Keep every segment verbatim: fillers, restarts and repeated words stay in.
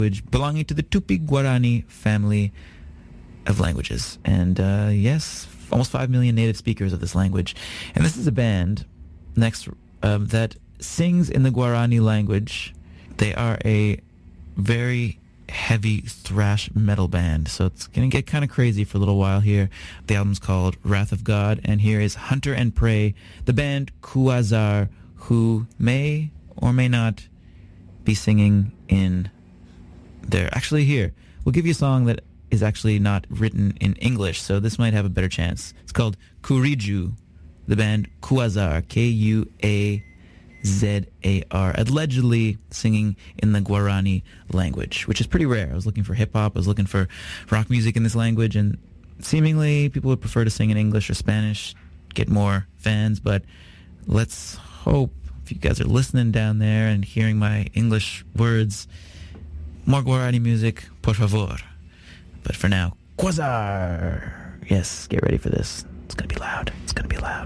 language belonging to the Tupi-Guarani family of languages. And uh, yes, almost five million native speakers of this language. And this is a band next um, that sings in the Guarani language. They are a very heavy thrash metal band, so it's going to get kind of crazy for a little while here. The album's called Wrath of God, and here is Hunter and Prey, the band Quasar, who may or may not be singing in there. Actually, here, we'll give you a song that is actually not written in English, so this might have a better chance. It's called Kuriju, the band Quasar, K U A Z A R, allegedly singing in the Guarani language, which is pretty rare. I was looking for hip-hop, I was looking for rock music in this language, and seemingly people would prefer to sing in English or Spanish, get more fans, but let's hope, if you guys are listening down there and hearing my English words, more Guarani music, por favor. But for now, Quasar! Yes, get ready for this. It's gonna be loud. It's gonna be loud.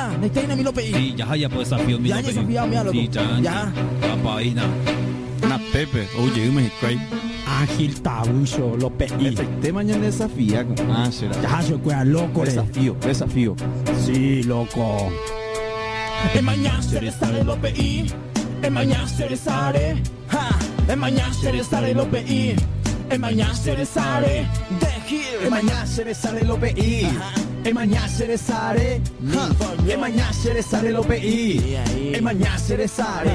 Ya, naitay na mi lope i. Di jahaya po desafio mi Ya, ya desafio mi alo. Di chan. Ya. Apa ina. Na pepe, oye, me cray. Ágil tabucho lope i. Este tema ya desafía. Ah, será. Ya se cuida loco. Desafío, desafío. Sí, loco. E mañana se restare lope i. E mañana se restare. Ha. E mañana se restare lope i. E mañana se restare. De here. E mañana se restare lope i. E mañana se restare. E mañana se restare lope i. E mañana se restare.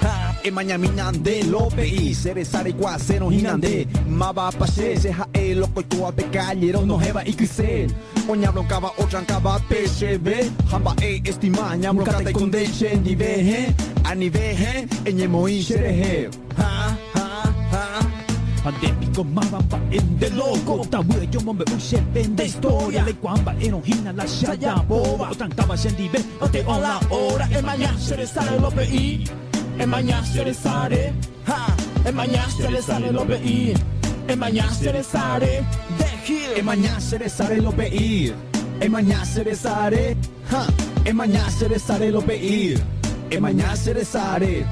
E mañana de lope i. Se restare qua se no hinande. Ma va pa se se ha e loco tu a becallero no heva i crisel. Oña broncava o trancava P B. Hamba e estima nya broncata con de chendi ve. Ani ve e nyemo i shere. Ha ha ha. Pandemico mavamba en de loco Tabue yo mombe ushe vende historia Le kwamba eno hina la shaya boba Otankaba shendi be ote on la hora E mañana se resare lope i E mañana se resare Ha E mañana se resare lope i E mañana se resare De here E mañana se restare lope i. E mañana se restare. Ha. E mañana se restare lope i. E mañana se restare.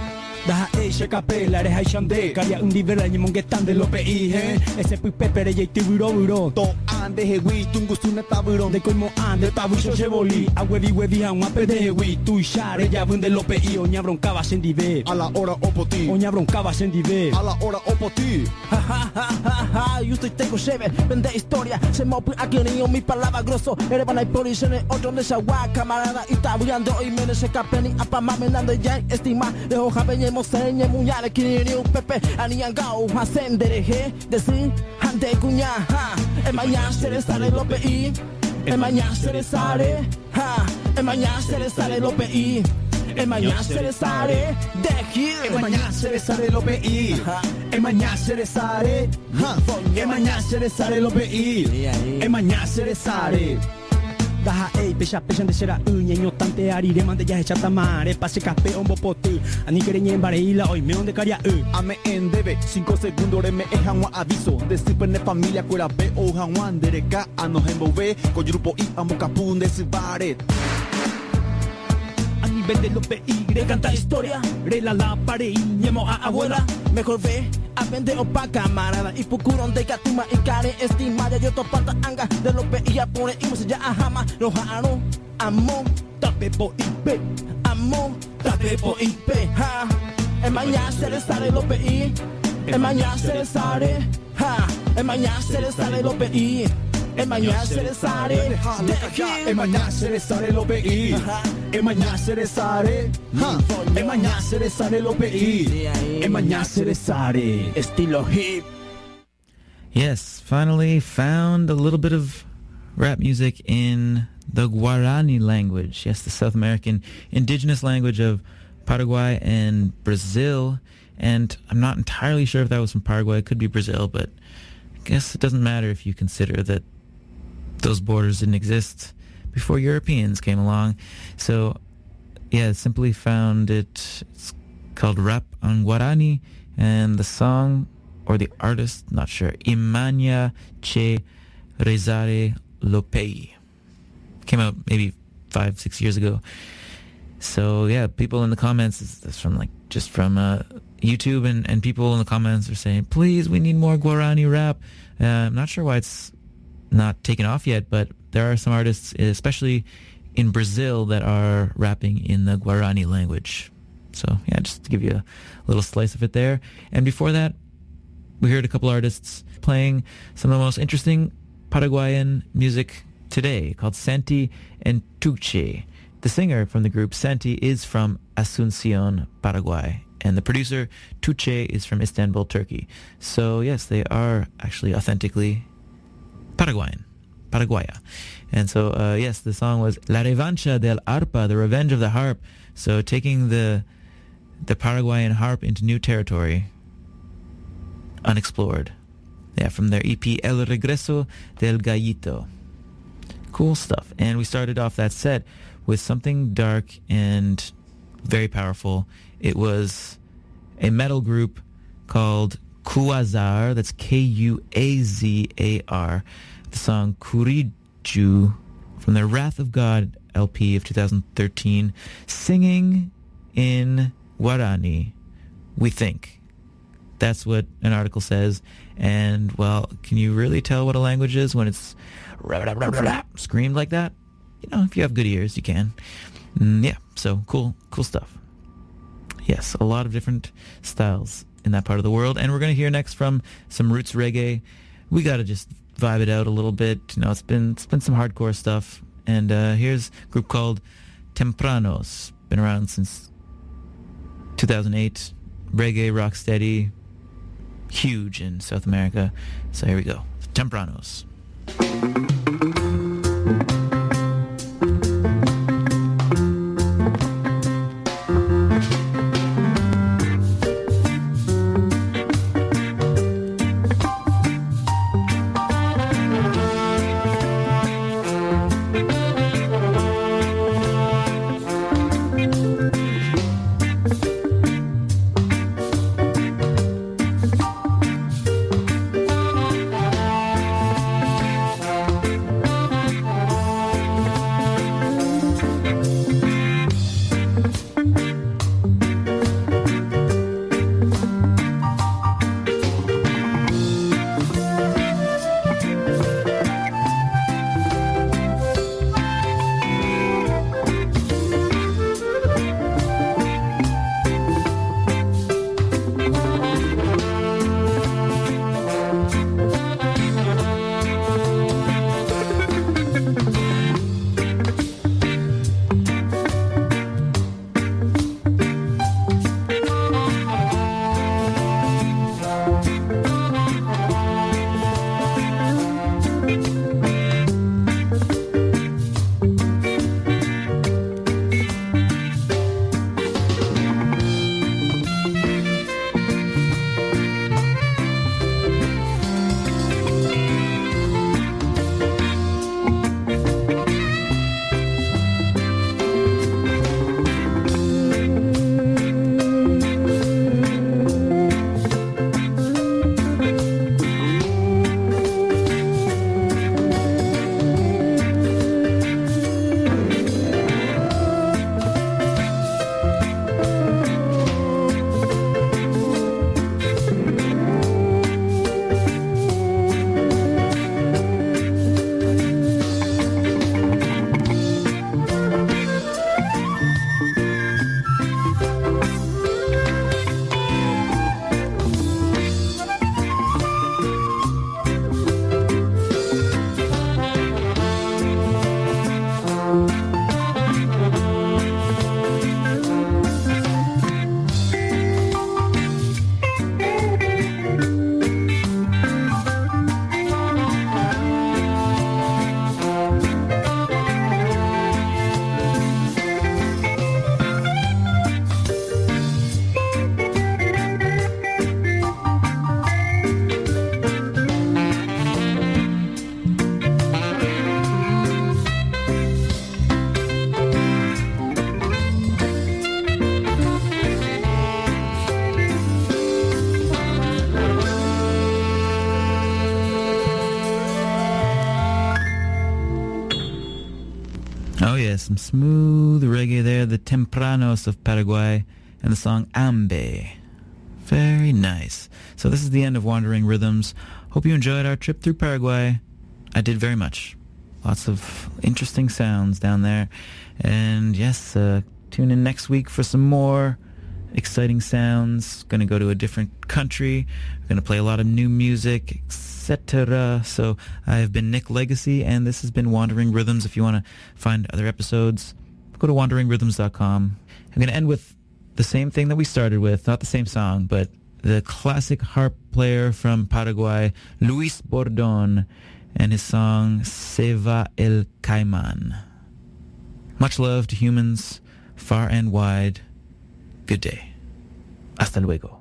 Daha e she capella re haishande Karia undi vera ni mongetan de lope i he Ese pui pepere ye tiburo buro To ande he wi tungu suna taburo De koimo ande tabu sho she boli A webi webi ha uma pede he wi Tu share ya bunde lope i Oña broncava sendi ve A la hora opoti Oña broncava sendi ve A la hora opoti Ha ha ha ha ha Yo estoy tengo cheve Vende historia Se mopi aquí niño mi palabra grosso Ere van a policione Otro de shagua camarada Y tabuando y mene se capeni Apa mamenando ya estima De hoja peñe Mosenye muñale kini un pepe Aniangao hasendere he Desi hande kunya ha E mañana se resare lope i E mañana se resare ha E mañana se resare lope i E mañana se resare De here E mañana se restare lope i. E mañana se restare. Ha. E mañana se restare lope i. E mañana se restare. Daha ei pesha pesha de será uña ño tante ari de mande ya hecha tamare pase cape ombo potu ani quere ñe bareila hoy me onde caria u ame en debe cinco segundos re me ejan wa aviso de super ne familia cuera be o hanwan de ka ano hembove ko grupo i amo capun de sibare Ani vende lope y de canta historia Rela la pare y ñemo a abuela Mejor ve a vende opa camarada Y pucuron de katuma y care estima Ya yo topata anga de lope y ya pone Y se ya ajama no jaro Amo tape po y pe Amo tape po y pe Ha E mañana se resare lope y E mañana se resare Ha E mañana se resare lope y E mañana se resare E mañana se restare lope i. E mañana se restare. E mañana se restare lope i. E mañana se restare. Estilo hip. Yes, finally found a little bit of rap music in the Guarani language. Yes, the South American indigenous language of Paraguay and Brazil. And I'm not entirely sure if that was from Paraguay. It could be Brazil, but I guess it doesn't matter if you consider that those borders didn't exist before Europeans came along. So, yeah, simply found it. It's called Rap on Guarani, and the song, or the artist, not sure, Imania Che Rezare Lopei. Came out maybe five, six years ago. So, yeah, people in the comments, this is from like, just from uh, YouTube, and, and people in the comments are saying, please, we need more Guarani rap. Uh, I'm not sure why it's not taken off yet, but there are some artists, especially in Brazil, that are rapping in the Guarani language. So yeah, just to give you a little slice of it there. And before that, we heard a couple artists playing some of the most interesting Paraguayan music today, called Santi and Tuche. The singer from the group, Santi, is from Asuncion, Paraguay, and the producer, Tuche, is from Istanbul, Turkey. So yes, they are actually authentically Paraguayan, Paraguaya. And so, uh, yes, the song was La Revancha del Arpa, the Revenge of the Harp. So taking the the Paraguayan harp into new territory, unexplored. Yeah, from their E P El Regreso del Gallito. Cool stuff. And we started off that set with something dark and very powerful. It was a metal group called Quazar, that's K U A Z A R, the song Kuriju from their Wrath of God L P of two thousand thirteen, singing in Guarani, we think. That's what an article says. And, well, can you really tell what a language is when it's screamed like that? You know, if you have good ears, you can. Mm, yeah, so cool, cool stuff. Yes, a lot of different styles in that part of the world. And we're going to hear next from some roots reggae. We got to just vibe it out a little bit. You know, it's been it's been some hardcore stuff. And uh, here's a group called Tempranos. Been around since two thousand eight. Reggae, rock steady, huge in South America. So here we go. Tempranos. Some smooth reggae there, the Tempranos of Paraguay, and the song Ambe. Very nice. So this is the end of Wandering Rhythms. Hope you enjoyed our trip through Paraguay. I did very much. Lots of interesting sounds down there. And yes, uh, tune in next week for some more exciting sounds. Going to go to a different country. Going to play a lot of new music, et cetera. So I've been Nick Legacy, and this has been Wandering Rhythms. If you want to find other episodes, go to wandering rhythms dot com. I'm going to end with the same thing that we started with, not the same song, but the classic harp player from Paraguay, Luis Bordon, and his song Se Va el Caimán. Much love to humans far and wide. Good day. Hasta luego.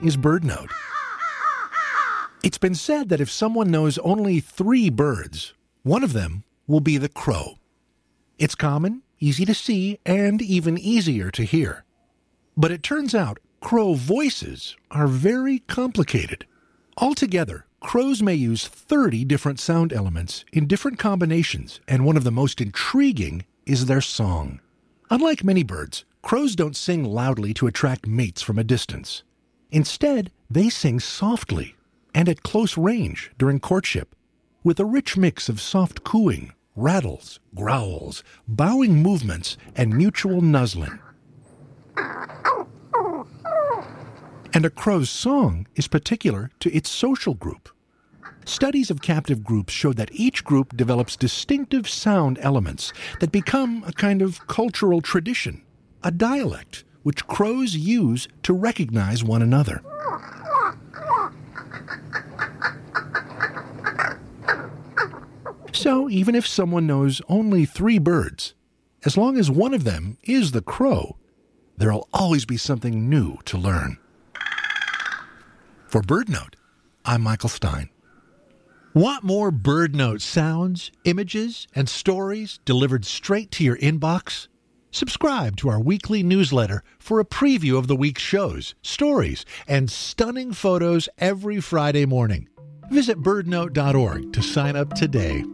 is BirdNote. It's been said that if someone knows only three birds, one of them will be the crow. It's common, easy to see, and even easier to hear. But it turns out crow voices are very complicated. Altogether, crows may use thirty different sound elements in different combinations, and one of the most intriguing is their song. Unlike many birds, crows don't sing loudly to attract mates from a distance. Instead, they sing softly and at close range during courtship, with a rich mix of soft cooing, rattles, growls, bowing movements, and mutual nuzzling. And a crow's song is particular to its social group. Studies of captive groups show that each group develops distinctive sound elements that become a kind of cultural tradition, a dialect, which crows use to recognize one another. So even if someone knows only three birds, as long as one of them is the crow, there'll always be something new to learn. For BirdNote, I'm Michael Stein. Want more BirdNote sounds, images, and stories delivered straight to your inbox? Subscribe to our weekly newsletter for a preview of the week's shows, stories, and stunning photos every Friday morning. Visit bird note dot org to sign up today.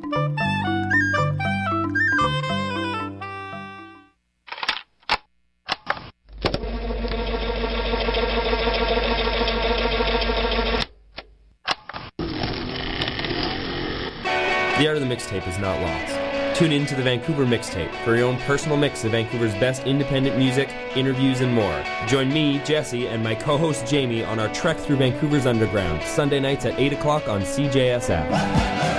The art of the mixtape is not lost. Tune in to the Vancouver Mixtape for your own personal mix of Vancouver's best independent music, interviews, and more. Join me, Jesse, and my co-host Jamie on our trek through Vancouver's underground, Sunday nights at eight o'clock on C J S F.